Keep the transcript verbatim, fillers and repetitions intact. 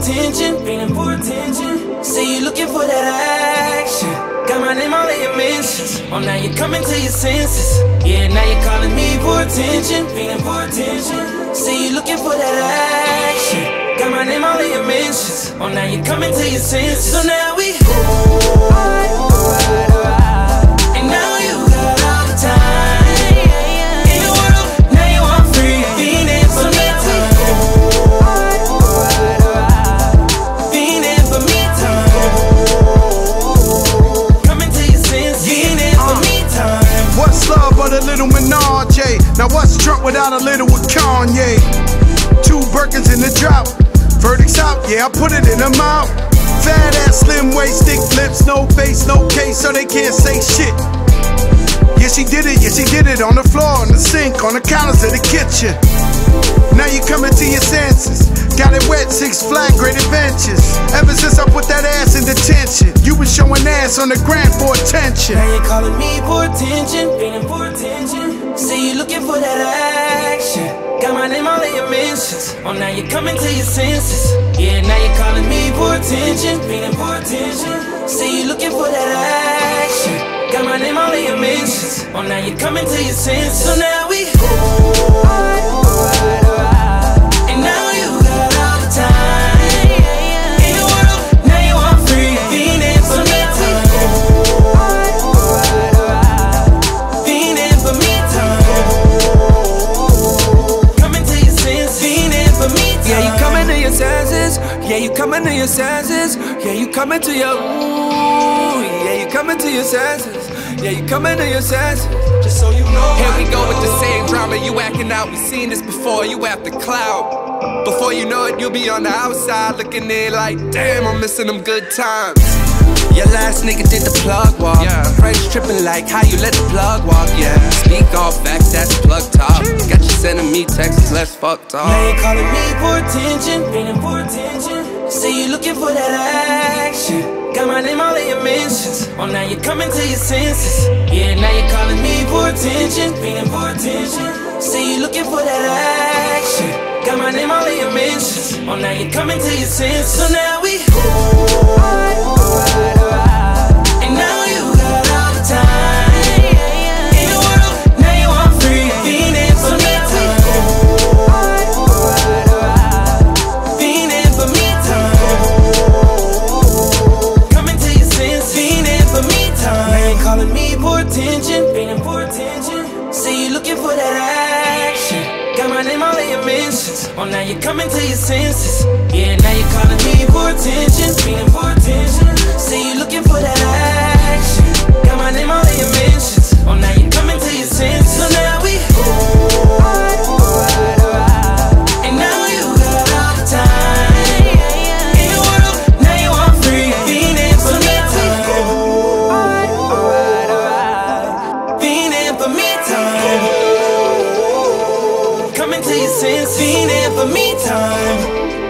attention, feeling for attention. See you looking for that action. Got my name all in your mentions. Oh, now you're coming to your senses. Yeah, now you're calling me for attention, feeling for attention. See you looking for that action. Got my name all in your mentions. Oh, now you're coming to your senses. So now we alright, alright, alright. And now you got all the time in the world. Now you want free, feeling for me time. Alright, alright, alright. Feeling for me time. Coming to your senses. Feeling for me time. What's love but a little Menage? Now what's drunk without a little with Kanye? Two Birkins in the drop. Verdict's out, yeah, I put it in her mouth. Fat ass, slim waist, thick lips, no face, no case, so they can't say shit. Yeah, she did it, yeah, she did it on the floor, on the sink, on the counters of the kitchen. Now you coming to your senses. Got it wet, Six Flag, great adventures. Ever since I put that ass in detention, you been showing ass on the gram for attention. Now you're calling me for attention, feeling for attention. See you looking for that action. Got my name all in your mentions. Oh, now you're coming to your senses. Yeah, now you're calling me for attention, feeling for attention. See you looking for that action. Got my name all in your mentions. Oh, now you're coming to your senses. So now we alright, alright, alright. And now you got all the time in the world. Now you want free, feeling for me time. Alright, alright, alright. Feeling for me time. Yeah, you coming to your senses. Yeah, you coming to your senses. Yeah, you coming to your ooh. Yeah, you coming to your senses. Yeah, you coming to your senses. Just so you know. Here we go with the same drama. You acting out. We seen this before. You at the cloud. Before you know it, you'll be on the outside looking in like, damn, I'm missing them good times. Your last nigga did the plug walk. Yeah. Friends tripping like how you let the plug walk. Yeah. Speak all facts, that's plug talk. Got you sending me texts, let's fuck talk. Now you're calling me for attention, feeling for attention. See you looking for that action. Got my name all in your mentions. Oh, now you're coming to your senses. Yeah, now you're calling me for attention, feeling for attention. See you looking for that action. Got my name all in your mentions. Oh, now you're coming to your senses. So now we alright, alright, alright. And now you got all the time in the world. Now you want free, feeling for me time. Alright, alright, alright. Feeling for me time. Coming to your senses. Feeling for me time. Now you calling me for attention, feeling for attention. See you looking for that action. Got my name all in your mentions. Oh, now you're coming to your senses. Yeah, now you're calling me for attention, feeling for attention. See you looking for that action. Got my name all in your mentions. Oh, now you're coming to your senses. So now we alright, alright, alright. And now you got all the time in the world. Now you want free, feeling for me time. Alright, alright, alright. Feeling for me time. Coming to your senses, feeling for me time.